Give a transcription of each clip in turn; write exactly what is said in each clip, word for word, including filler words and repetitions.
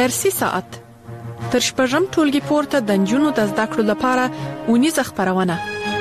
درسي ساعت تر شپږم ټولګي پورته د نجونو د زده کړو لپاره اونیزه خپرونه.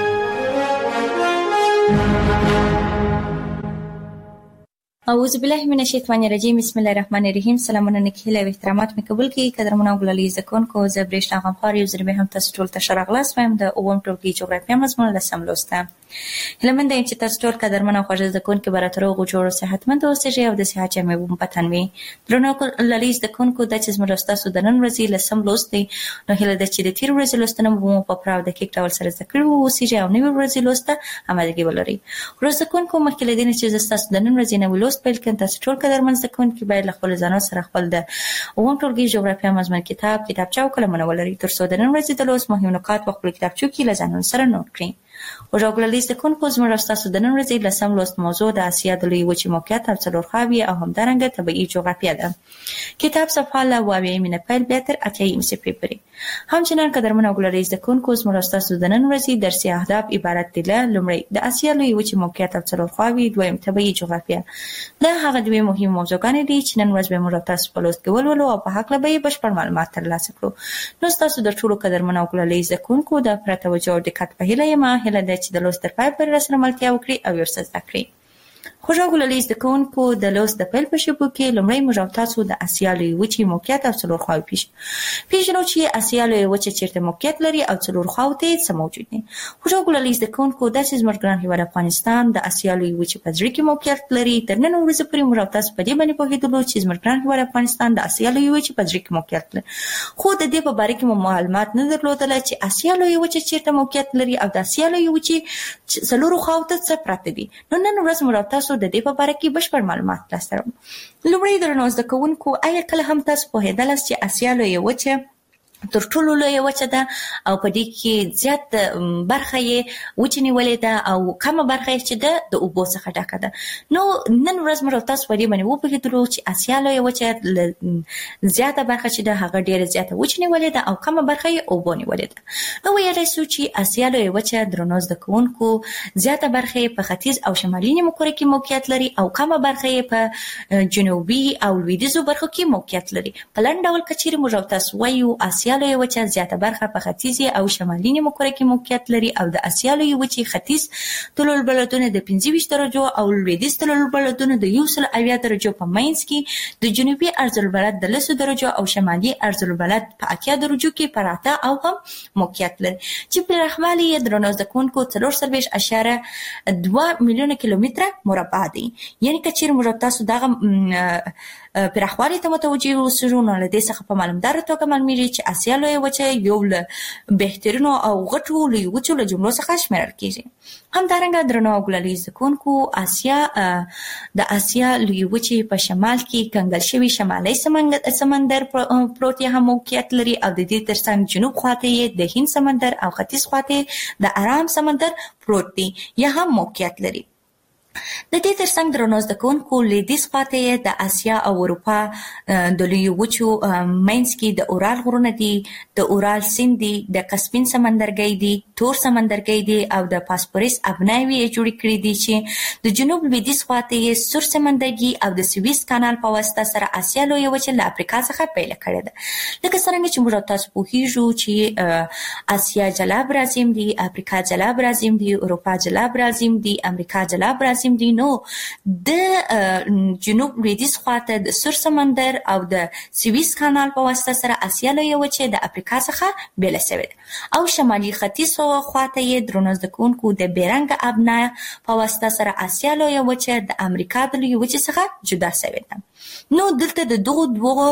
اعوذ بالله من الشیطان الرجیم. بسم الله الرحمن الرحیم. سلامونه نکهله او احترامات مې قبول کړئ. قدرمنو ګلالي زکونکو زه برېښنا غمخوار یو ځل به هم تاسو ټول ته ښه راغلاست وایم د اووم ټولګي جغرافیه مضمون لسم لوسته. هیله مند یم چې تاسو ټول قدرمن او خوږ زکونکو به راته روغ او جوړ او صحتمند اوسئ او د صحت جامې مو په تن وي. درنو ګلالي زکونکو د چې زموږ تاسو د نن ورځې لسم لوست دی، نو هیله ده چې د تیر ورځې لوستنه مو په پراو دقیق ډول سره زده کړي اوسئ او نوې ورځې لوسته امادګي ولرئ. ورځ زکونکو مخکې له دې نه چې تاسو د نن ورځې نوې لوست پیل کړئ، تاسو ټول قدرمن زکونکو باید له خپل ځانو سره خپل د اووم ټولګي جغرافیه مضمون کتاب کتابچه او قلمونه ولرئ ترڅو د نن ورځې د لوست مهم نکات په خپل کتابچو کې له ځانونو سره نوٹ کړئ. وژغللي زکونکو زموږ تاسو د نن ورځې لسم لوست موضوع د اسیا د لویې وچې موقعیت او څلور خواوې او همدارنګه طبیعي جغرافیه ده. کتاب صفحه له اوه اویایمې نه پیل بیا تر اتیایمې صفحې پورې. همچنان قدرمن وګلالي زکونکو زموږ تاسو د نن ورځې درسي اهداف عبارت دي له لومړی د اسیا لویې وچې موقعیت او څلور خواوې، دویم طبیعي جغرافیه. دا هغه دوه مهمه موضوعګانې دي چې نن ورځ به موږ تاسو په لوست کې ولولو او په هکله به بشپړ معلومات ترلاسه کړو. نو تاسو د ټولو قدرمن وګلالي زکونکو د پوره توجه او دقت په هیله یم هیله ده چې د لوست تر پای پورې راسره ملتیا وکړي او یو څه زده کړئ. خوږو ګلالي زکونکو د لوست د پیل په شپو کې لومړی موږ تاسو د اسیا لویې وچې موقعیت او څلور خواوې پیژنو چې اسیا لویې وچه چیرته موقعیت لري او څلور خواوو ته څه موجود دي. خوږو ګلالي زکونکو دا چې زموږ ګران هېواد افغانستان د اسیا لویې وچې په زړه کې موقعیت لري. تر نن ورځې پورې موږ تاسو په دې باندې پوهېدلو چې زموږ ګران هېواد افغانستان د اسیا لویې وچې په زړه کې موقعیت لري، خو د دې په باره کې مو معلومات نه درلودل چې اسیا لویې وچه چیرته موقعیت لري او د اسیا لویې وچې څلورو خواوو ته څه پراته دي. نو نن ورځ موږ تاسو د دې په باره کې بشپړ معلومات ترلاسه کوو. لومړی درنو زده کوونکو، آیا کله هم تاسو پوهېدلاست چې اسیا لویې وچه تر ټولو لویه وچه ده او په دې کې زیات برخه یې وچې نیولې ده او کمه برخه یې چې ده د اوبو څخه ډکه ده. نو نن ورځ موږ تاسو په دې باندې وپوهېدلو چې اسیا لویه وچه زیاته برخه چې ده هغه ډېره زیاته وچې نیولې ده او کمه برخه یې اوبو نیولې ده. نو ویلی سو چې اسیا لویه وچه درنو زده کوونکو زیاته برخه یې په ختیځ او شمالي نیمهکره کې موقعیت لري او کمه برخه یې په جنوبي او لویدیځو برخو کې موقعیت لري. په لنډ ډول که چیرې موږ تاسو وایو اسیا لویه وچه زیاته برخه په ختیځ او شمالي نیمهکره کې موقعیت لري او د اسیا لویې وچې ختیځ طول البلدونه د پنځه ویشت درجو او لویدیځ طول البلدونه د یو سل اویا درجو په منځ کې، د جنوبي عرض البلد د لسو درجو او شمالي عرض البلد په اتیا درجو کې پراته او هم موقعیت لري چې پراخوالی یې درنو زده کوونکو څلور څلوېښت اعشاریه دوه میلیونه کیلومتره مربع دی. یعنې که چیرې موږ تاسو دغه پراخوالي ته متوجه اوسو نو له دې څخه په معلومداره توګه معلومیږي چې اسیا لویه وچه یو له بهترینو او غټو لویو وچو له جملو څخه شمیرل کیږي. همدارنګه درنو ګلالي زکونکو، اسیا د اسیا لویې وچې په شمال کې کنګل شوي شمالي سمندر پروت هم موقعیت لري او د دې ترڅنګ جنوب خواته یې د هند سمندر او ختیځ خواته د ارام سمندر پروت دی یا هم موقعیت لري. د دې ترڅنګ درنو زده کوونکو لویدیځ خواته یې د اسیا او اروپا د لویو وچو منځ کې د اورال غرونه دي، د اورال سیند دی، د کسپین سمندرګی دی، تور سمندرګی دی او د فاسفورس ابناوي یې جوړې کړي دي چې د جنوب لویدیځ خواته یې سور سمندرګي او د سویس کانال په واسطه سره اسیا لویه وچه له افریقا څخه پیل کړې ده. لکه څرنګه چې موږ تاسو پوهیږو چې اسیا جلا برازیم دی، افریقا جلا برازیم دی، اروپا جلا برازیم دی، امریکا جلا برازیم دی. نو د جنوب لویدیځ خواته د سور سمندر او د سویس کانال په واسطه سره اسیا لویه وچه د افریقا څخه بیله شوې ده او شمالي ختیځ خواته یې درنو زده کوونکو د بیرنګ ابنا په واسطه سره اسیا لویه وچه د امریکا د لویې وچې څخه جدا شوې ده. نو دلته د دغو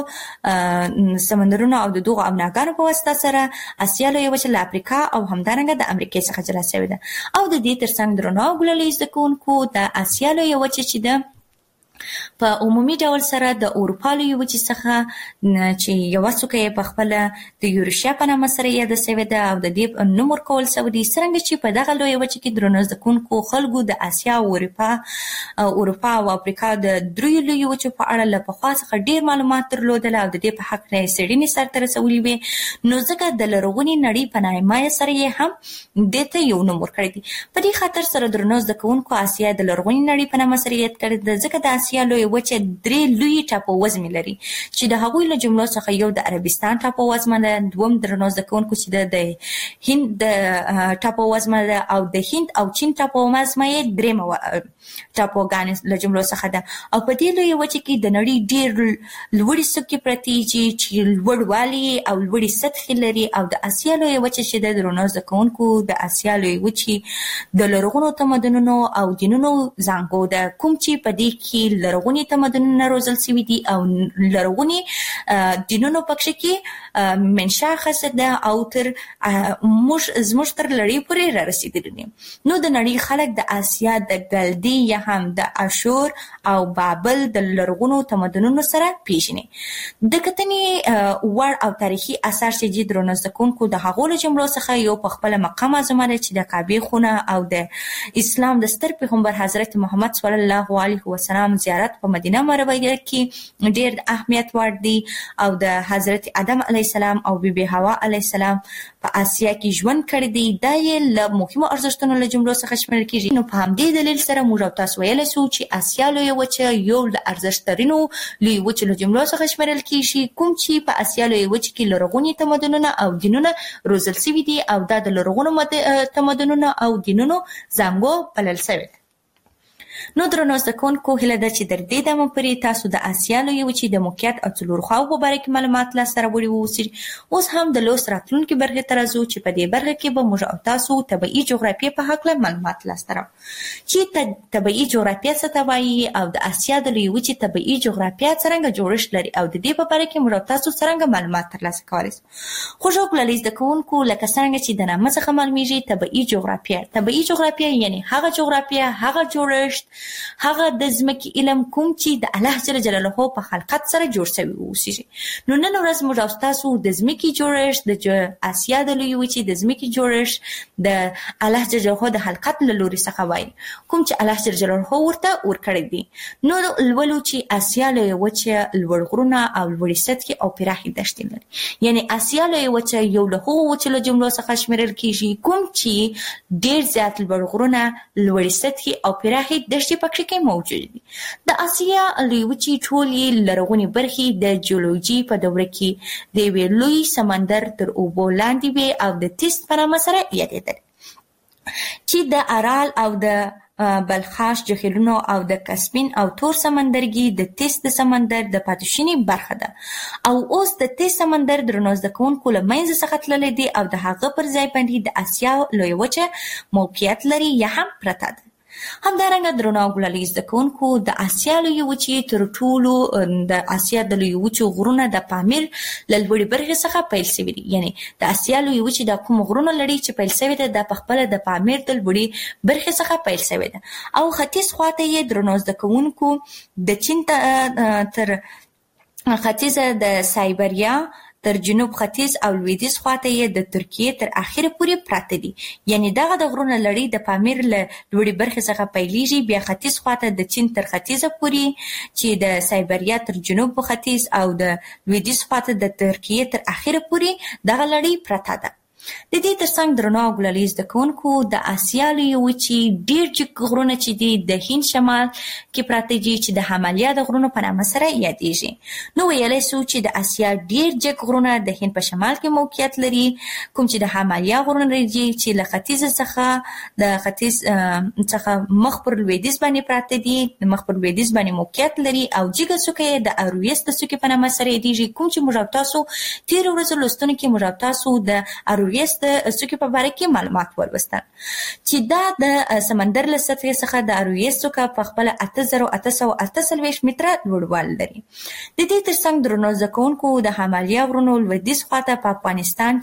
دوه سمندرونو او د دغو ابناګانو په واسطه سره اسیا لویه وچه له افریقا او همدارنګه د امریکې څخه جلا شوې ده او د دې ترڅنګ درنو ګلالي زده کوونکو د اسیا لویه وچه چې ده په عمومي ډول سره د اروپا لویې وچې څخه چې یوه څوکه یې په خپله د یوریشیا په نامه سره یاده شوې ده او د دې نوم ورکول شوی دی. څرنګه چې په دغه لویه وچه کې درنو زده کوونکو خلکو د اسیا او اروپا اروپا او افریقا د دریو لویو وچو په اړه له پخوا څخه ډېر معلومات درلودل او د دې په حق نه یې څېړنې سرته رسولې وې، نو ځکه د لرغونې نړۍ په نامه سره یې هم دې ته یو نوم ورکړی دی. په دې خاطر سره درنو زده کوونکو اسیا د لرغونې نړۍ په نامه سره یاد کړې ده ځکه د اسیا لوی وچه درې لوی ټاپووزمې لري چې د هغوی له جملو څخه یو د عربستان ټاپووزمه ده، دوم درنو زده کوونکو چې د هند د ټاپووزمه ده، او د هند او چین ټاپووزمه یې درېیمه ټاپوګانې له جملو څخه ده. او په دې لوی وچه کې د نړۍ ډېر لوړې څوکې پرتې دي چې لوړوالي او لوړې سطحې لري. او د اسیا لوی وچه چې د درنو زده کوونکو د اسیا لوی وچې د لرغونو تمدنونو او دینونو زانګو ده، کوم چې په دې کې لرغوني تمدنونه روزل شوي دي او لرغوني دینونو پکښې کې منشا اخیستې ده او تر موږ زموږ تر لړۍ پورې را رسېدلي دي. نو د نړۍ خلک د اسیا د ګلدي یا هم د اشور او بابل د لرغونو تمدنونو سره پیژني. د کتنې وړ او تاریخي اثار چې دي درنو زده کوونکو د هغو له جملو څخه یو په خپله مقه معظمه ده چې د کعبې خونه او د اسلام د ستر پیغمبر حضرت محمد صلی الله علیه وسلم زیارت په مدینه منوره کې ډېر د اهمیت وړ دی. او د حضرت آدم علیه السلام او بی بی حوا علیه السلام په اسیا کې ژوند کړی دی. دا یې له مهمو ارزښتونو له جملو څخه شمیرل کېږي. نو په همدې دلیل سره موږ او تاسو ویلی سو چې اسیا لویه وچه یو له ارزښتترینو لویو وچو له جملو څخه شمیرل کېږي، کوم چې په اسیا لویه وچه کې لرغوني تمدنونه او دینونه روزل شوي دي او دا د لرغونو تمدنونو او دینونو زانګو بلل شوی ده. نو درنو زده کوونکو هیله ده چې تر دې دمه پورې تاسو د اسیا لویې وچې د موقعیت او څلورو خواو په باره کې معلومات لاسته راوړي واوسئ. اوس هم د لوست راتلونکې برخې ته راځو چې په دې برخه کې به موږ او تاسو طبیعي جغرافیې په هکله معلومات لاسته راوړو چې طبیعي جغرافیه څه ته وایي او د اسیا د لویې وچې طبیعي جغرافیه څرنګه جوړښت لري او د دې په باره کې موږ او تاسو څرنګه معلومات ترلاسه کولی سو. خوږو ګلالي زده کوونکو لکه څرنګه چې د نامه څخه معلومیږي طبیعي جغرافیه طبیعي جغرافیه یعنې هغه جغرافیه هغه جوړښت هغه د ځمکې علم کوم چې د الله جل جلاله په خلقت سره جوړ شوی اوسېږي. نو نن ورځ موږ او تاسو د ځمکې جوړښت د اسیا د لویې وچې د ځمکې جوړښت د الله جل جلاله د خلقت له لوري څخه وایي کوم چې الله جل جلاله ورته ورکړی دی. نو لولو چې اسیا لویه وچه لوړ غرونه او لوړې سطحې او پراخې دښتې لري. یعنې اسیا لویه وچه یو له هغو وچو له جملو څخه شمیرل کېږي کوم چې ډېر زیات لوړ غرونه لوړې سطحې او پراخې دښتې پکښې کې موجود دي. د اسیا لویې وچې ټولې لرغونې برخې د جیولوژي په دوره کې د یوې لوی سمندر تر اوبو لاندې وې او د تیست په نامه سره یادېدلې چې د ارال او د بلخاش جهیلونو او د کسپین او تور سمندرګي د تیست د سمندر د پاتې شونې برخه ده. او اوس د تیست سمندر درنو زده کوونکو له منځه څخه تللی دی او د هغه پر ځای باندې د اسیا لویه وچه موقعیت لري یا هم پرته ده. همدارنګه درنو ګلالي زده کوونکو د اسیا لویې وچې تر ټولو د اسیا د لویې وچو غرونه د پامیر له لوړې برخې څخه پیل شوي دي. یعنې د اسیا لویې وچې د کوم غرونو لړۍ چې پیل شوې ده دا پخپله د پامیر د لوړې برخې څخه پیل شوې ده. او ختیځ خواته یې درنو زده کوونکو د چین تر ختیځه د سایبریا تر جنوب ختیځ او لویدیځ خواته یې د ترکیې تر اخره پورې پراته دي. یعنې دغه د غرونو لړۍ د پامیر له لوړې برخې څخه پیلیږي، بیا ختیځ خواته د چین تر ختیځه پورې چې د سایبریا تر جنوب ختیځ او د لویدیځ خواته د ترکیې تر اخره پورې دغه لړۍ پراته ده. د دې ترڅنګ درنو ګلالي زده کوونکو د اسیا لویې وچې ډېر جګ غرونه چې دي د هند شمال کې پراته دي چې د همالیا د غرونو په نامه سره یادېږي. نو ویلی سو چې د اسیا ډېر جګ غرونه د هند په شمال کې موقعیت لري کوم چې د همالیا غرونه لري چې له ختیځ څخه د ختیځ څخه مخ پر لویدیځ باندې پراته دي، د مخ پر لویدیځ باندې موقعیت لري او جګه څوکه یې د ارویس د څوکې په نامه سره یادېږي کوم چې موږ او تاسو تېرو ورځو لوستونو کې موږ او تاسو د ارویس د څوکې په باره کې معلومات ولوستل چې دا د سمندر له سطحې څخه د ارویس څوکه په خپله اته زره اته سوه اته څلوېښت متره لوړوالی لري. د دې ترڅنګ درنو زده کوونکو د همالیا غرونو لویدیځ خواته په افغانستان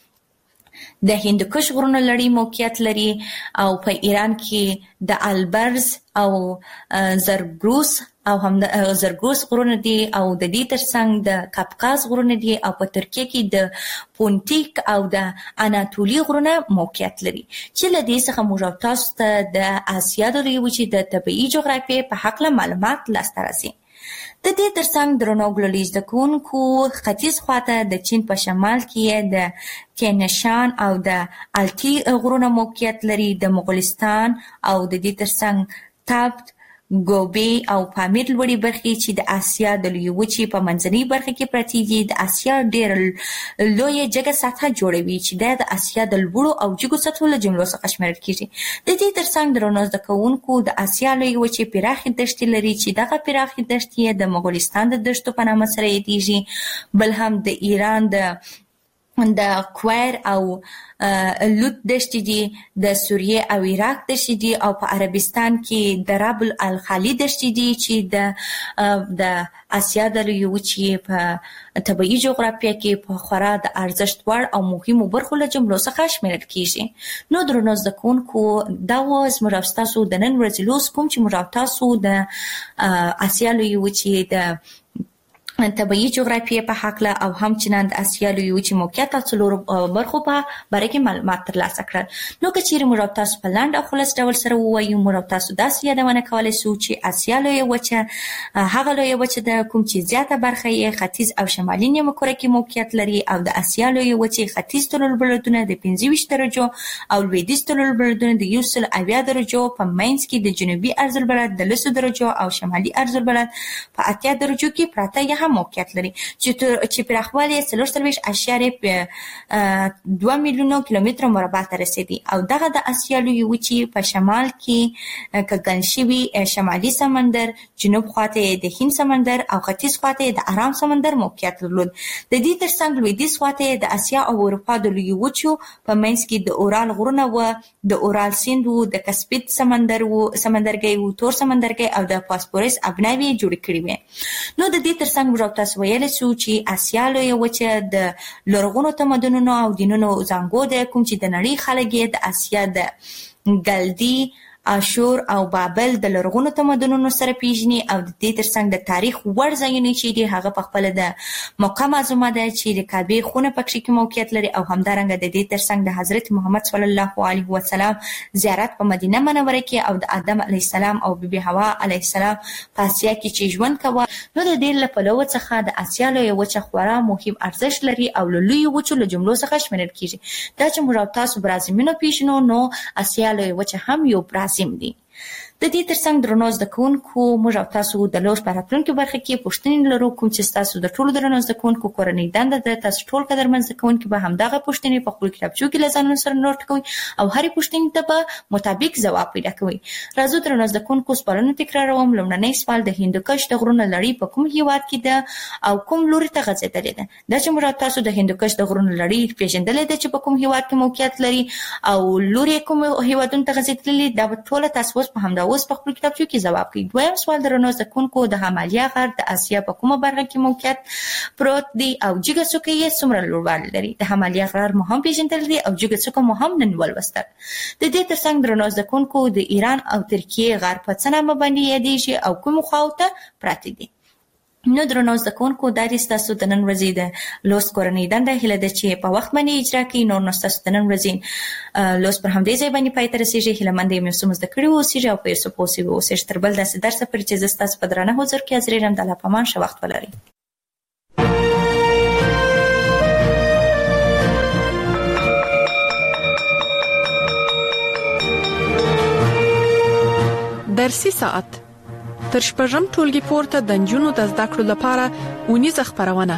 کې د هندوکش غرونو لړۍ موقعیت لري او په ایران کې د البرز او زرګروس او هم د زرګروس غرونه دي او د دې ترڅنګ د کاپکاز غرونه دي او په ترکیه کې د پونټیک او د اناتولي غرونه موقعیت لري چې له دې څخه موږ او تاسو ته د اسیا د لویې وچې د طبیعي جغرافیې په هکله معلومات لاسته راځي. د دې ترڅنګ درنو ګلالي زده کوونکو ختیځ خواته د چین په شمال کې د تینشان او د الټي غرونه موقعیت لري، د مغولستان او د دې ترڅنګ تابت ګوبی او پامیر لوړې برخې چې د آسیا د لویې وچې په منځنۍ برخه کې پرتې دي د آسیا ډېر لویه جګه سطحه جوړوي چې دا د آسیا د لوړو او جګو سطحو له جملو څخه شمیرل کیږي. د دې ترڅنګ درنو زده کوونکو د آسیا لویې وچې پراخې دښتې لري چې دغه پراخې دښتې د مغولستان د دښتو په نامه سره یادېږي، بل هم د ایران د د کویر او لوت دشتې دي، د سوریې او عراق دشتې دي، او په عربستان کې د رب الخالي دشتې دي چې د د آسیا د لویې وچې په طبیعي جغرافیه کې په خورا د ارزښت وړ او مهمو برخو له جملو څخه شمیرل کیږي. نو درنو زده کوونکو دا و زموږ او ستاسو د نن ورځې لوست کوم چې موږ او تاسو د آسیا لویې وچې د طبیعي جغرافیه په حقله او همچنان د آسیا لویې وچې موقعیت او څلورو برخو په باره کې معلومات ترلاسه کړل. نو که چیرې موږ او تاسو په لنډ او خلاص ډول سره ووایو، موږ او تاسو داسې یادونه کولی شو چې آسیا لویې وچه هغه لویه وچه ده کوم چې زیاته برخه یې ختیځ او شمالي نیمه کره کې موقعیت لري، او د آسیا لویې وچې ختیځ طولالبلدونه د پنځه ویشت درجو او لویدیځ طولالبلدونه د یو سل اویا درجو په منځ کې د جنوبي عرضالبلد د لسو درجو او شمالي عرضالبلد په اتیا درجو کې پراته یې موقعیت لري چې چې پراخوالی څلور څلوېښت اعشاریه دوه میلیونه کیلومتره مربع ته رسیدي، او دغه د آسیا لویې وچې په شمال کې کږن شوي شمالي سمندر، جنوب خواته د هند سمندر او ختیځ خواته د ارام سمندر موقعیت درلود. د دې ترڅنګ لویدیځ خواته د آسیا او اروپا د لویې وچو په منځ کې د اورال غرونه و، د اورال سیند و، د کسپید سمندر و سمندرګي و، تور سمندرګي او د فاسفورس ابناوي جوړ کړي وي. نو د دې ترڅنګ موږ تاسو ویلی شو چې آسیا لویه وچه د لرغونو تمدنونو او دینونو زانګو ده، کوم چې د نړۍ خلک یې د آسیا د ګلدي، آشور او بابل د لرغونو تمدنونو سره پیژني، او د دې ترڅنګ د تاریخ وړ ځایونه چې دي هغه په خپله د مکه معظمه ده چې د کعبې خونه پکې کې موقعیت لري، او همدارنګه د دې ترڅنګ د حضرت محمد صلی الله علیه وسلم زیارت په مدینه منوره کې، او د آدم علیه السلام او بیبي حوا علیه السلام په آسیا کې چې ژوند کوه. نو د دې له پلوه څخه د آسیا لویه وچه خورا مهم ارزښت لري او له لویو وچو له جملو څخه شمیرل کیږي. دا چې موږ تاسو برازیمینو پیژنو، نو آسیا لویه وچه هم یو برازیم دی. د دې ترڅنګ درنو زده کوونکو موږ او تاسو د لوست په راتلونکي برخه کې پوښتنې لرو، کوم چې تاسو د ټولو درنو زده کوونکو کورنۍ دنده ده. تاسو ټول قدرمن زده کوونکي به همدغه پوښتنې په خپل کتابچو کې له ځانونو سره نوټ کوئ او هرې پوښتنې ته به مطابق ځواب پیدا کوئ. راځو درنو زده کوونکو سوالونه تکراروم. لومړنی سوال د هندوکش د غرونو لړۍ په کوم هیواد کې ده او کوم لوري ته غځېدلې ده؟ دا چې موږ تاسو د هندوکش د غرونو لړۍ پیژندلې ده چې په کوم هیواد کې موقعیت لري او لوري کوم هیوادونو ته غځېدلې، دا به ټول تاسو په همدا اوس په خپل کتابچو کې جواب کړئ. دویم سوال درنو زده کوونکو د همالیا غر د آسیا په کومه برخه کې موقعیت پروت دی او جګه څوکه یې څومره لوړوالی لري؟ د همالیا غر مو هم پیژندل دي او جګه څوکه مو هم نن ولوستل. د دې ترڅنګ درنو زده کوونکو د ایران او ترکیې غر په څه نامه باندې یادېږي او کومو خواو ته پراته دي؟ نو درنو زده کوونکو دا دې ستاسو د نن ورځې د لوست کورنۍ دنده هیله ده چې په وخت باندې اجرا کړئ. نور نو ستاسو د نن ورځې لوست پر همدې ځای باندې پای ته رسېږي. هیله مند یم یو څه مو زده کړي واوسېږي او په یو څه پوه سوي واوسېږي. تر بل داسې درسه پورې چې زه ستاسو په درانه حضور کې حاضرېږم. د الله په امان ښه وخت ولرئ. درسي ساعت تر شپږم ټولګي پورته د نجونو د زده کړو لپاره اونیزه خپرونه.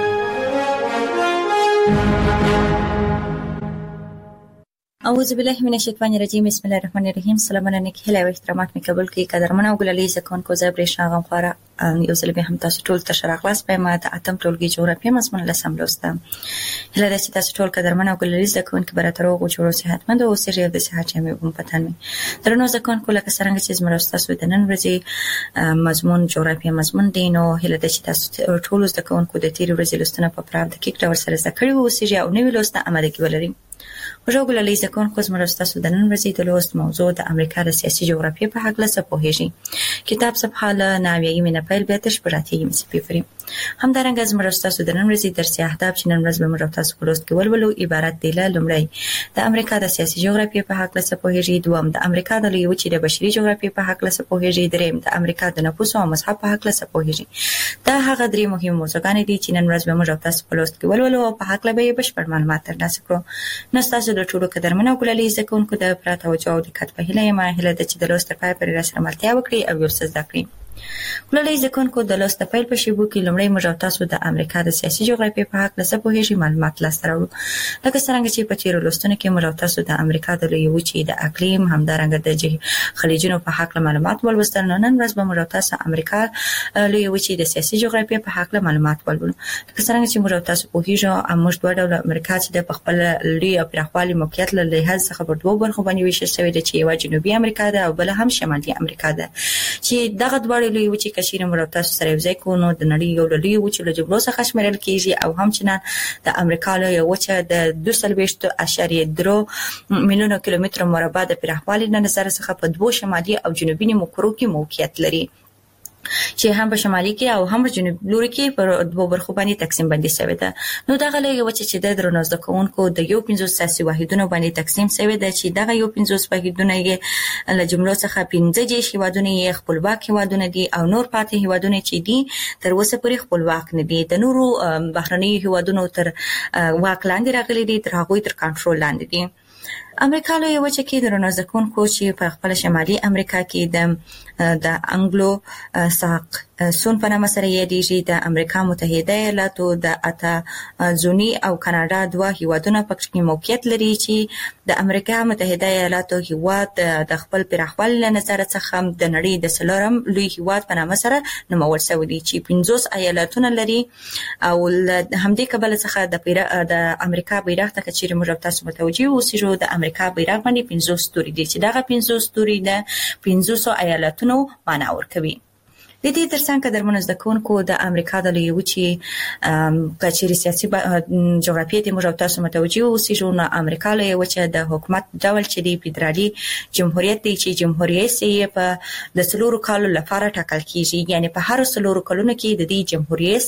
اعوذ بالله من الشیطان الرجیم. بسم الله الرحمن الرحیم. سلامونه نیکی هیله او احترامات می قبول کړئ. قدرمن او ګلالي زکونکو زه برېښنا غمخواره یو ځل بیا هم تاسو ټول ته ښه راغلاست. په ما د اتم ټولګي جغرافیه مضمون لسم لوستم. هیله ده چې تاسو ټول قدرمن او ګلالي زکونکو به راته روغ او جوړ او صحتمند اوسئ او د صحت جامې هم په تن وي. درنو زکونکو لکه څرنګه چې زموږ تاسو د نن ورځې مضمون جغرافیه مضمون دی، نو هیله ده چې تاسو ټول زکونکو د تیر ورځې لوستنه په پراخ دقیق ډول سره زده کړي اوسئ او نوې لوستنه آمادګي ولرئ. خوږو ګلالي زکونکو زموږ تاسو د نن ورځې د لوست موضوع د امریکا د سیاسي جغرافیې په هکله څه پوهیږئ. کتاب صفحه له نوي نه پیل بیا تر شپږاتې صفحې پورې. همدارنګه زموږ تاسو د نن ورځې درسي اهداف چې نن ورځ به موږ تاسو په لوست کې ولولو عبارت دي له لومړی د امریکا د سیاسي جغرافیې په هکله څه پوهیږئ، دوم د امریکا د لویې وچې د بشري جغرافیې په هکله څه پوهیږئ، دریم د امریکا د نفوس او مذهب په هکله څه پوهیږئ. دا هغه درې مهم موضوعګانې دي چې نن ورځ به موږ تاسو په لوست کې ولولو او په هکله به یې بشپړ معلومات ترلاسه کړو. نو تاسو زه د ټولو قدرمنو ګلالي زکونکو د پراته او جو د کټ په هله ما هله د چې د لوست په پر رسره ملتیا وکړي او یو څه زده کړي. ګلالي زکونکو د لوست په په شیبو کې لمړی موږ تاسو د امریکا د سیاسي جغرافیې په حق لسه په هیڅ معلومات لاسته راوړو. لکه څنګه چې په تیر لوستونو کې موږ تاسو د امریکا د لوی وچې د اقلیم همدارنګه د خلیجونو په حق معلومات ولوستل. نن ورځ به موږ تاسو امریکا لوی وچې د سیاسي جغرافیې په حق معلومات ولولو. لکه څنګه چې موږ تاسو په هیڅ موږ دوه ډول امریکا چې د خپل لوی او پراخوالي موقعیت له لحاظ څخه په دوه برخو باندې ویشل شوی دی چې یو جنوبي امریکا ده او بل هم شمالي امریکا ده چې دغه دوه لوی وچې کشیر موږ تاسو سره یوځای کوو. نو د نړۍ یو لوی وچې له جبلو څخه شمیرل کیږي او همچنان د امریکا له یو وچه د دوه سل ویشت اشاریه درې میلیونه کیلومتر مربع د پراخوالي نه نظر څخه په دوه شمالي او جنوبي نیمکرو کې موقعیت لري چې هم په شمالي کې او هم په جنوب لوري کې پر دوه برخو باندې تقسیم بندي شوی ده. نو دغه لږه وچه چې د درنوزد کوونکو د یو پنځوس سیاسي واحدونو باندې تقسیم شوی ده چې دغه یو پنځوس واحدونه یې له جملو څخه پنځه دیش هیوادونه یې خپلواک هیوادونه دي او نور پاتې هیوادونه چې دي تر اوسه پورې خپلواک نه دي. د نورو بهرني هیوادونو تر واک لاندې راغلي دي، تر هغوی تر کنټرول لاندې دي. امریکا له یو چې کې د درنوزد کوونکو چې په خپل شمالي امریکا کې د د انګلو ساکسون په نامه سره یادېږي. د امریکا متحده ایالاتو د اتا زونی او کاناډا دوه هیوادونه پکې موقعیت لري چې د امریکا متحده ایالاتو هیواد د خپل پراخوالي له نظر څخه د نړۍ د څلورم لوی هیواد په نامه سره نومول شوی دی چې پنځوس ایالاتونه لري او همدې کبل څخه د د امریکا بیرغ ته چې موږ تاسو متوجي اوسئ د امریکا بیرغ باندې پنځوس ستوري دي چې دغه پنځوس ستوري د پنځوس ایالاتونو معنا ورکوي. د دې ترڅنګ قدرمنو زده کوونکو د امریکا د لوی وچې کچېري سیاسي جغرافیې ته موږ تاسو متوجي اوسئ. نو امریکا له وچې د حکومت ډول چې دی فدرالي جمهوریت دی چې جمهوریت یې په د څلورو کالو لپاره ټاکل کیږي، یعنی په هر څلورو کلونو کې د دې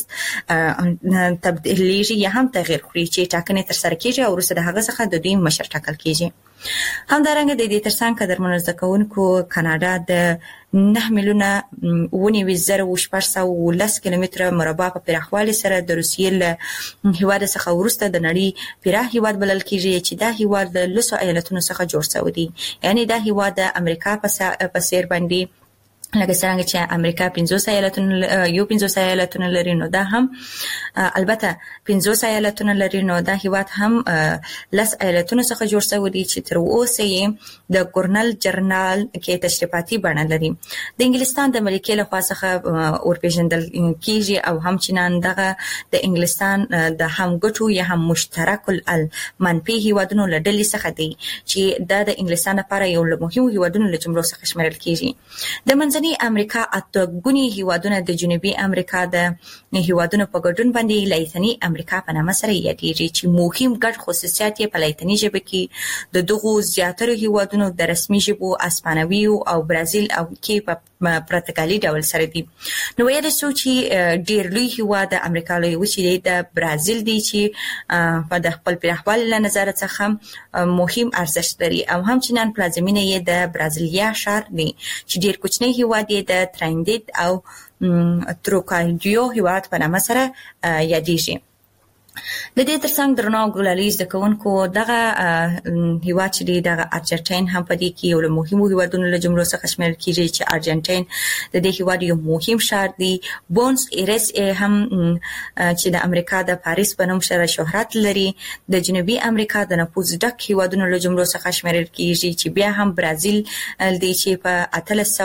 جمهوریت تبدیلیږي یا هم تغیر خوري چې ټاکنې تر سره کیږي او وروسته د هغه څخه د دوی مشر ټاکل کیږي. همدارنګه د دې ترڅنګ قدرمنو زده کوونکو کاناډا د نه میلیونه ونیوي زره و شپږ سوه ولس کیلومتره مربع په پراخوالي سره د روسیې له هیواد څخه وروسته د نړۍ پراخ هیواد بلل کیږي چې دا هیواد د لسو ایالتونو څخه جوړ شوی دی. یعنی دا هیواد د امریکا په څیر باندې لکه څنګه چې امریکا پنځوس ایالتونه یو پنځوس ایالتونه لري، نو دا هم البته پنځوس ایالتونه لري، نو دا هیواد هم لس ایالتونو څخه جوړ شوی دی چې تر اوسه یې د ګورنل جنرال کې تشریفاتي بڼه لري. د انګلستان د ملکې له خوا څخه ورپېژندل کیږي او همچنان دغه د انګلستان د همګټو یا هم مشترک المنفي هیوادونو له ډلې څخه دی چې دا د انګلستان لپاره یو له مهمو هیوادونو له جملو څخه شمیرل کیږي. د منځنۍ امریکا اته ګونی هیوادونه د جنوبي امریکا د هیوادونو په ګډون باندې لایتنی امریکا په نامه سره یادېږي چې مهم ګډ خصوصیات یې په لایتنی ژبه کې د دغو زیاتره هیوادونو د رسمي ژبو اسپانوي او برازیل او کې په پرتګالي ډول سره دي. نو ویل شو چې ډیر لوی هیواد د امریکا لوی وچې د برازیل دی چې په د خپل پراخوالي له نظر څخه مهم ارزښت لري او همچنان پلازمینه یې د برازیلیا ښار دی چې ډیر کوچنی هیواد یې د ترایندید او تروکایډیو هیواد په نامه سره یادېږي. د دې ترڅنګ درنو ګلالي زده کوونکو دغه هیواد چې دی دغه ارجنټاین هم په دې کې یو له مهمو هیوادونو له جملو څخه شمیرل کیږي چې ارجنټاین د دې هیواد یو مهم ښار دی. بونس ایرس هم چې د امریکا د پاریس په نوم سره شهرت لري د جنوبي امریکا د نفوذ ډک هیوادونو له جملو څخه شمیرل کیږي چې بیا هم برازیل دی چې په اتلس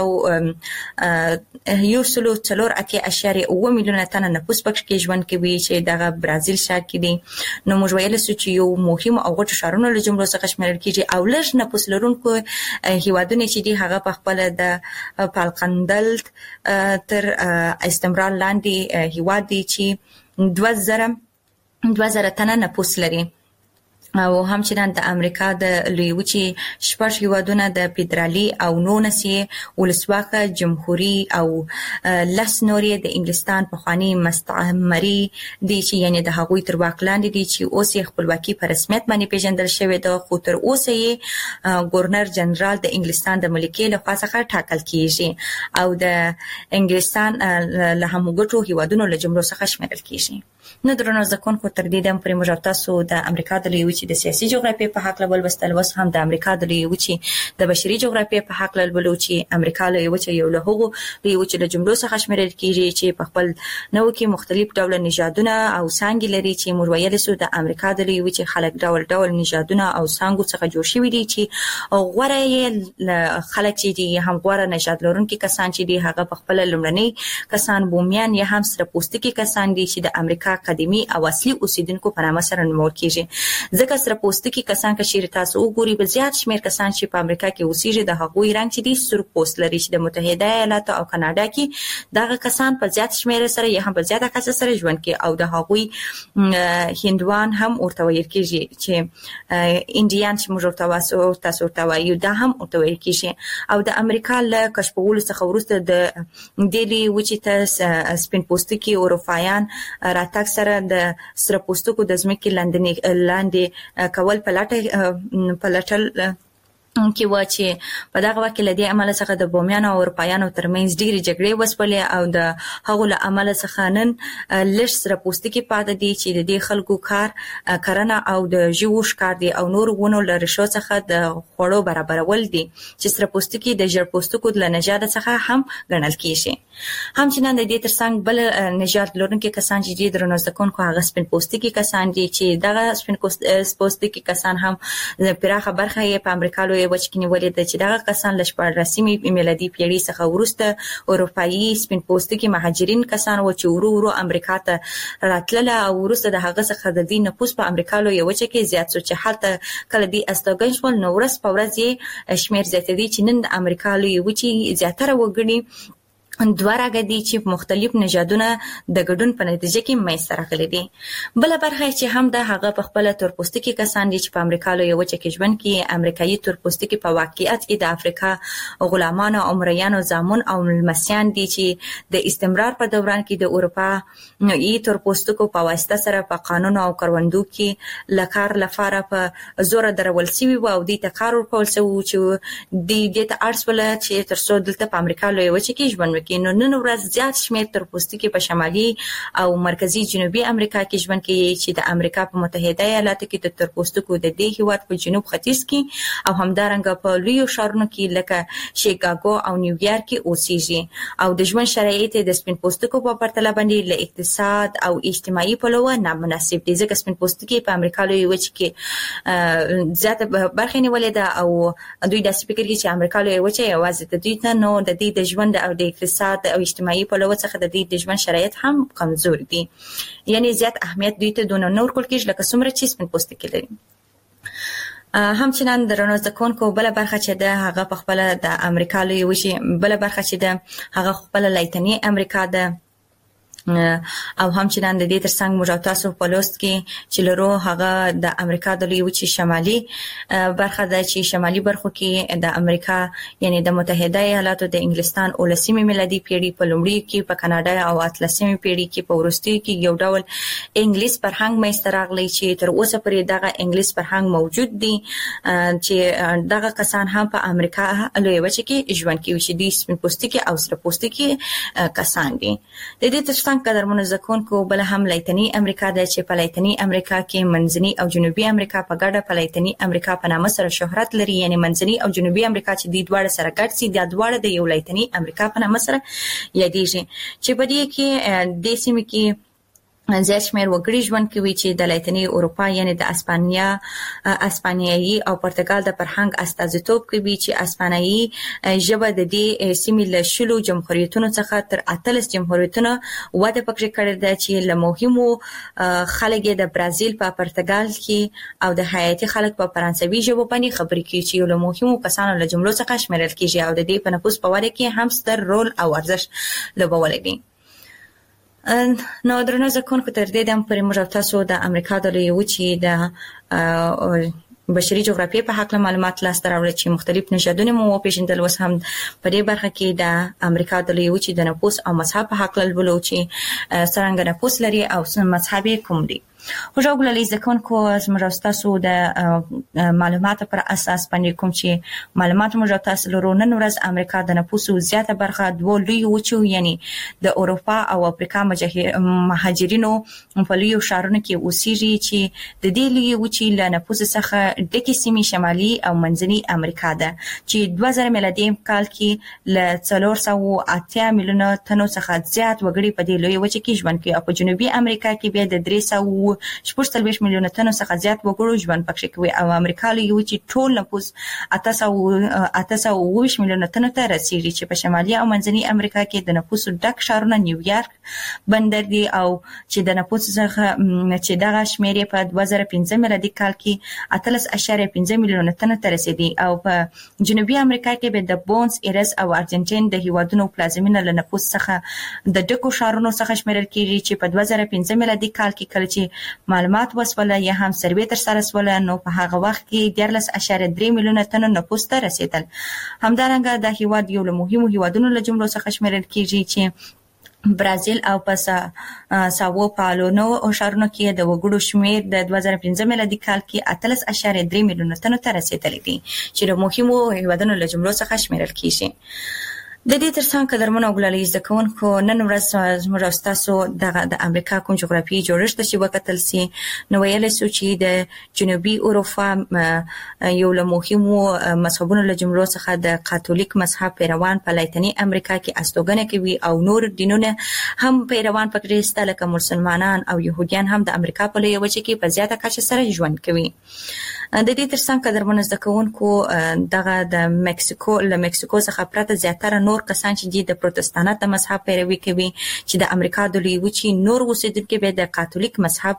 سوه یو سلو څلور اتیا اشاریه اووه میلیونه تنه نفوس پکې ژوند کوي چې دغه برازیل ښار کې دي. نو موږ ویل چې یو مهم او غټ ښارونه له جملو څخه شمیرل کیږي او لږ نفوس لرونکو هیوادونه چې دي هغه په خپل د پالکندل تر استمرار لاندې هیواد دي چې دوه زره دوه زره تنه نفوس لري او همچنان د امریکا د لوی وچې شپږ هیوادونه د فدرالي او نولس ولسواکه جمهوری او لس نورې د انګلستان پخوانی مستعمري دي چې یعنی د هغوی تر واک لاندې دي چې اوس یې خپلواکي په رسمیت باندې پیژندل شوې ده، خو تر اوسه یې ګورنر جنرال د انګلستان د ملکې له خوا څخه ټاکل کیږي او د انګلستان له همغږو هیوادونو له جملو څخه شمیرل کیږي. نو درنو ځکونکو تر دې دم پرې موږ تاسو د امریکا د لوی وچې د سیاسي جغرافیې په حق لول بستل وس هم د امریکا د لوی وچې د بشري جغرافیې په حق لول چې امریکا لوی وچې یو له هغو لوی وچې د جملو څخه شمیرل کیږي چې په خپل نو کې مختلف ډول نژادونه او څنګه لري چې موږ ویل سو د امریکا د لوی وچې خلک ډول ډول نژادونه او څنګه څخه جوړ شوي دي چې غوړه یې خلک چې دي هم غوړه نژاد لرونکي کسان چې دي هغه په خپل لمړني کسان بومیان یا هم سره پوستکي کسان دي چې د امریکا قديمي او اصلي اوسیدونکو په نامه سره نومول کیږي ځکه سره پوستکي کسان که شیر تاسو وګوري په زیات شمیر کسان چې په امریکا کې اوسېږي د هغوی رنګ چې دي سور پوست لري چې د متحده ایالاتو او کاناډا کې دغه کسان په زیات شمیر سره یا هم په زیاته کسه سره ژوند کوي او د هغوی هندوان هم ورته ویل کیږي چې انډیان چې موږ تاسو تاسو ته وایو دا هم ورته ویل کیږي او د امریکا له کشفولو څخه وروسته د ډیلی وچې ته سپین پوستکي اروپایان راتګ سره د سره پوستکو د ځمکې لاندې لاندې کول پلاټه پلاټل کې و چې په دغه وخت کې لدی عمل څخه د بومیانو او اروپایانو ترمنځ ډېری جګړې وسپلې او د هغو له عمل څخه نن لږ سره پوستکي پاتې دي چې د دې خلکو کار کرنه او د ژوو ښکار دي او نور ونو له رشو څخه د خوړو برابرول دي چې سره پوستکي د ژړ پوستکو د نژاد څخه هم ګڼل کیږي هم چې نن د دې ترڅنګ بل نژاد لرونکي کسان چې د رنځکونکو هغه سپین پوستکي کسان دي چې دغه سپین پوستکي کسان هم پراخه برخه یې په امریکا لوی وچکینی ولې د چې دغه کسان لشپړ رسمي میلادي پیړۍ څخه وروسته اروپایي سپین پوستکي مهاجرین کسان و چې ورو ورو امریکا ته راتلل او وروسته د هغه څخه د دې نفوس په امریکا لوی وچه کې زیات شو چې حالت کله دی استوګن شول نو ورځ په ورځ یې شمیر زیاتېدی چې نن د امریکا لوی وچې زیاتره وګړي دوه راغلي چې مختلف نژادونه د ګډون په نتیجه کې مېسته راغلي دي بل برخه چې هم د هغه په خپل تورپوستکي کسان دي چې په امریکا لوی وچه کې ژوند کوي امریکایي تورپوستکي په واقعیت کې د افریقا غلامانو او مریانو زامن او ملمسیان دي چې د استمرار په دوران کې د اروپا ای تورپوستکو په واسطه سره په قانون او کروندو کې لکار لپاره په زور درول سوي او د تقرر کول سو چې د دې ته ارسول چې تر څو دلته په امریکا لوی وچه کې ژوند نو نن ورځ زیات شمیر تورپوستکي په شمالي او مرکزی جنوبي امریکا کې ژوند کوي چې د امریکا په متحده ایالاتو کې د تورپوستکو د دې هیواد په جنوب ختیځ کې او همدارنګه په لویو ښارونو کې لکه شیکاګو او نیویارک کې اوسېږي او د ژوند شرایط د سپین پوستکو په پرتله باندې له اقتصاد او اجتماعي پلوه نامناسب دي ځکه سپین پوستکي په امریکا لوی وچه کې زیاته برخه نیولې ده او دوی داسې فکر کوي چې امریکا لوی وچه یوازې د دوی ته نو د دې د ژوند او د اقتصاد او اجتماعي په لور څخه د دې د ژوند شرایط هم کمزور دي یعنی زیات اهمیت دوی ته دونه نور کول کېږي لکه څومره چې سپین پوستکي لري همچنان درنو ځکونکو بل برخه چې د هغه په خپل د امریکا لوی وچې بل برخه چې د هغه خپل لایتنی امریکا د او همچنان د دې ترڅنګ موږ تاسو په لوست کې چې لرو هغه د امریکا د لوی وچې شمالي برخه د چې شمالي برخو کې د امریکا یعنی د متحده ایالاتو د انګلستان اولسمه میلادي پیړۍ په لومړي کې په کاناډا او اتلسمه پیړۍ کې په وروستي کې یو ډول انګلیس فرهنګ مېسته راغلی چې تر اوسه پورې دغه انګلیس فرهنګ موجود دی چې دغه کسان هم په امریکا لوی وچې کې ژوند کوي چې د سپین پوستکي او سره پوستکي کسان دي د دې ترڅنګ قدرمنو ځکونکو بل هم لایتنی امریکا د چې په لایتنی امریکا کې منځنی او جنوبي امریکا په ګډه په لایتنی امریکا په نامه سره شهرت لري یعنی منځنی او جنوبي امریکا چې د دواړو سره ګډ سي د دواړو د یو لایتنی امریکا په نامه سره یادېږي چې په دې کې د سیمې کې زیات شمیر وګړي ژوند کوي چې د لاتینی اروپا یعنی د اسپانیا اسپانیایی او پرتګال د فرهنګ استازیتوب کوي چې اسپانیایی ژبه د دې سیمې له شلو جمهوریتونو څخه تر اتلس جمهوریتونو وده پکې کړې ده چې له مهمو خلک د برازیل په پرتګال کې او د هایتي خلک په فرانسوي ژبه باندې خبرې کوي چې له مهمو کسانو له جملو څخه شمیرل کیږي او د دې په نفوس په وده کې هم ستر رول او ارزښت لوبولی دی. نو درنو ځکونکو تر دې دم پرې موږ تاسو د امریکا د لوی وچې د بشري جغرافیې په حق معلومات لاسته راوړل چې مختلف نژادونه مو وپېژندل اوس هم په دې برخه کې د امریکا د لوی وچې د نفوس او مذهب په حق لولو چې څنګه نفوس لري او څنګه مذهب کوم دی. خو ژوګل لیزکونکو زموږ تاسو د معلوماتو پر اساس باندې کوم چې معلومات موږ تاسو لرو نن ورځ امریکا د نفوسو زیاته برخه دوه لوی وچو یعنی د اروپا او افریقا مهاجرینو په لوی شهرونو کې اوسېږي چې د دې لوی وچې له نفوس څخه ډکه سیمې شمالي او منځني امریکا ده چې دوه زره میلادي کال کې له څلور سوه اتیا میلیونه تنو څخه زیات وګړي په دې لوی وچې کې ژوند کوي او په جنوبي امریکا کې بیا د درې سوه شپږ څلوېښت میلیونه تنو څخه زیات وګړو ژوند پکې کوي او امریکا لوی وچې ټول نفوس اته سوه اته سوه اوه ویشت میلیونه تنو ته رسیږي چې په شمالي او منځني امریکا کې د نفوسو ډک ښارونه نیویارک بندر دي او چې د نفوس څخه چې دغه شمېر په دوه زره پنځه میلادي کال کې اتلس اعشاریه پنځه میلیونه تنو ته رسیدي او په جنوبي امریکا کې به د بونس ایرس او ارجنټاین د هیوادونو پلازمینه له نفوس څخه د ډکو ښارونو څخه شمیرل کیږي چې په دوه زره پنځه میلادي کال کې کله چې معلومات وسوله یا هم سروې تر سره وسوله نو په هغه وخت کې دیارلس اعشاریه درې میلیونه تنو نفوس ته رسیدل. همدارنګه د هیواد یو له مهمو هیوادونو له جملو څخه شمیرل کیږي چې برازیل او پسا ساو پالو نو ښارونو کې د وګړو شمیر د دوه زره پنځه میلادي کال کې اتلس اعشاریه درې میلیونه تنو ته رسیدلی دی چې د مهمو هیوادونو له جملو څخه شمیرل کیږي. د دې ترڅنګ قدرمنو وګړي زکونکو نن ورځ زموږ تاسو د امریکا کوم جغرافیایي جوړښت چې وکتل سي نو ویل سو چې د جنوبي اروپا یو له مهمو مذهبونو له جملو څخه د کاتولیک مذهب پیروان په لاتینی امریکا کې استوګنه کوي او نور دینونه هم پیروان پکې ستل لکه مسلمانان او يهوديان هم د امریکا په لوی وچه کې په زیاته کچه سره ژوند کوي. د دې ترڅنګ قدرمنو زکونکو دغه د مکسیکو له مکسیکو څخه پرته زیاتره نور کسان چې د پروتستانت د مذهب پیروي کوي چې د امریکا د لوی وچې نور اوسیدونکو به د کاتولیک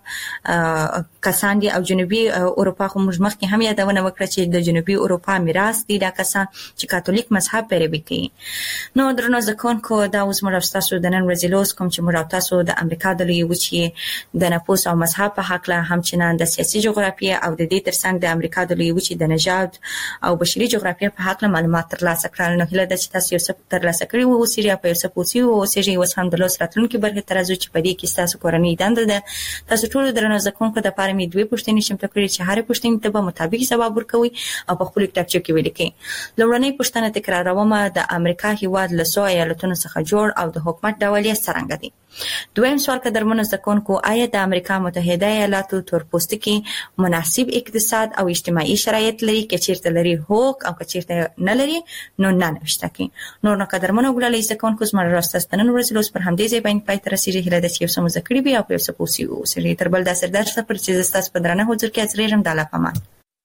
مذهب کسان دي او جنوبي اروپا خو موږ مخکې هم یادونه وکړه چې د جنوبي اروپا میراث دي د کسان چې کاتولیک مذهب پیروي کوي. نو درنو زکونکو دا اوس موږ تاسو د نن ورځې لوس کوم چې موږ تاسو د امریکا د لوی وچې د نفوس او مذهب په حق له همچنان د سیاسي جغرافیه او د دې ترڅنګ د امریکا د لوی وچې د نژاد او بشري جغرافیه په حق له معلومات ترلاسه کړل. نو هیله ده چې تاسو یو څه ترلاسه کړی وو او سیریا په یو څه پوسی او سیریا اوس هم د لوس راتلونکو برخه ترازو چې په دې کې تاسو کورنۍ دنده ده تاسو ټول درنو زکونکو د پاره می دوی پښتنې شم تکړه چې هر پښتنې ته به مطابق جواب ورکوي او په خپل کتابچه کې ولیکي. لومړنۍ پښتنه تکراروم د امریکا هیواد له څو ایالتونو څخه جوړ او د حکومت ډول یې څنګه دی. دویم سوال قدرمنو زکونکو آیا د امریکا متحده ایالاتو تورپوستکي مناسب اقتصاد او اجتماعي شرایط لري که چیرته لري هوک او که چیرته نه لري نو نه نشته کی نور نو قدرمنو وګړي زکونکو زموږ راستستنن ورزلوس پر همدې ځای باندې پای تر رسیدي هله د یو سم ذکرې بیا په یو څه پوسی او سری تر بل د سردار څخه پر چې تاسو په درنه حضور کې ازریږم د الله پامان.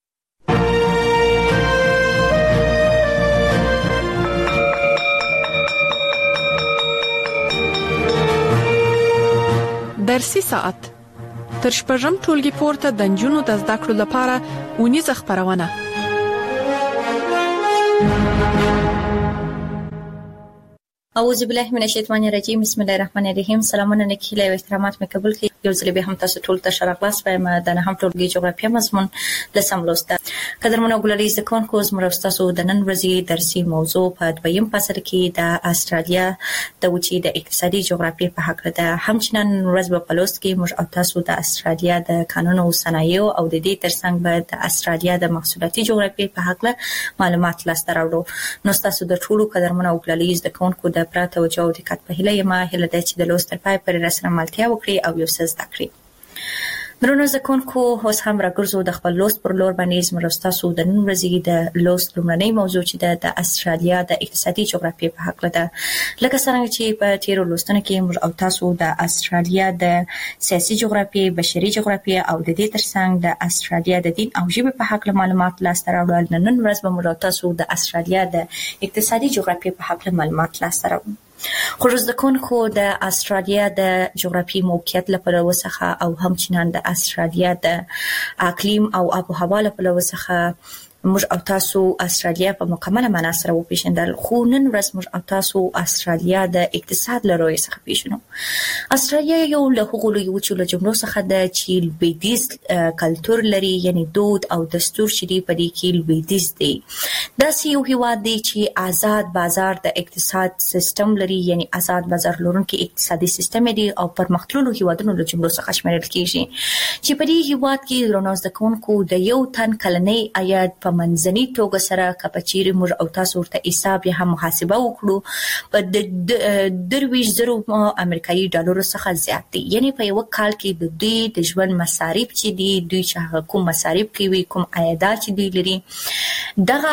درسي ساعت تر شپږم ټولګي پورته د نجونو د زده کړو لپاره اونیزه خبرونه. اعوذ بالله من الشیطان الرجیم بسم الله الرحمن الرحیم. سلامونه نکهله او احترامات مې قبول کړئ. یو ځل به هم تاسو ټول ته شرف لاس وایم د نه هم ټولګي جغرافیه مضمون لسم لوسته. قدرمنو وګړي زکونکو زموږ تاسو د نن ورځې درسي موضوع په دویم فصل کې د استرالیا د وچې د اقتصادي جغرافیه په حق ده. همچنان ورځ په لوست کې موږ تاسو د استرالیا د قانون او صنایع او د دې ترڅنګ به د استرالیا د محصولاتي جغرافیه په حق معلومات لاسته راوړو. نو تاسو د ټولو قدرمنو وګړي زکونکو د پراته او جو دقت په هله یما هله د چې د لوست تر پای پر رسنه ملتیا وکړي او یو څه زده کړئ. درنو زکونکو اوس هم راګرځو د خپل لوست پر لور باندې زموږ تاسو د نن ورځې د لوست لومړنۍ موضوع چې د استرالیا د اقتصادي جغرافیه په حق ده. لکه څنګه چې په تیرو لوستونو کې موږ او تاسو د استرالیا د سیاسي جغرافیه، بشري جغرافیه او د دې ترڅنګ د استرالیا د دین او ژبې په حق معلومات لاسته راوړل. نن ورځ به موږ تاسو د استرالیا د اقتصادي جغرافیه په حق معلومات لاسته راوړو. خو زکونکو د استرالیا د جغرافیایي موقعیت لپاره وسخه او همچنان د استرالیا د اقلیم او آب و هوا لپاره وسخه موږ او تاسو استرالیا په مکمله معنا سره وپیژندل. خو نن ورځ موږ او تاسو استرالیا د اقتصاد لروي څخه پیژنو. استرالیا یو له هغو لویو وچو له جملو څخه د چې لویدیز کلتور لري، یعنی دود او دستور چې دی په دې کې لویدیز دی. داسې یو هیواد دی چې آزاد بازار د اقتصاد سیستم لري، یعنی آزاد بازار لرونکي اقتصادي سیستم دی او پرمختللو هیوادونو له جملو څخه شمیرل کیږي چې په دې هیواد کې درنو زده کوونکو د یو تن کلنۍ عاید په منځني توګه سره کپچيري موږ او تاسو ورته حساب یا هم محاسبه وکړو په درویش زرو امریکایي ډالرو څخه زیات دی. یعنی په یو کال کې د دوی د ژوند مصارف چې دي، دوی چې کوم مصارف کوي، کوم عایدات چې دوی لري، دغه